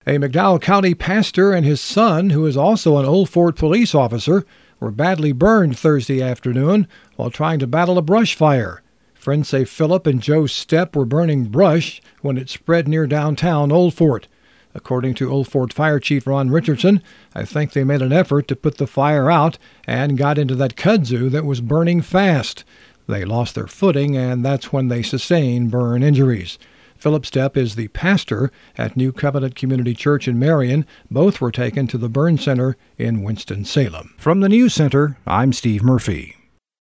A McDowell County pastor and his son, who is also an Old Fort police officer, were badly burned Thursday afternoon while trying to battle a brush fire. Friends say Philip and Joe Stepp were burning brush when it spread near downtown Old Fort. According to Old Fort Fire Chief Ron Richardson, I think they made an effort to put the fire out and got into that kudzu that was burning fast. They lost their footing, and that's when they sustained burn injuries. Philip Stepp is the pastor at New Covenant Community Church in Marion. Both were taken to the burn center in Winston-Salem. From the News Center, I'm Steve Murphy.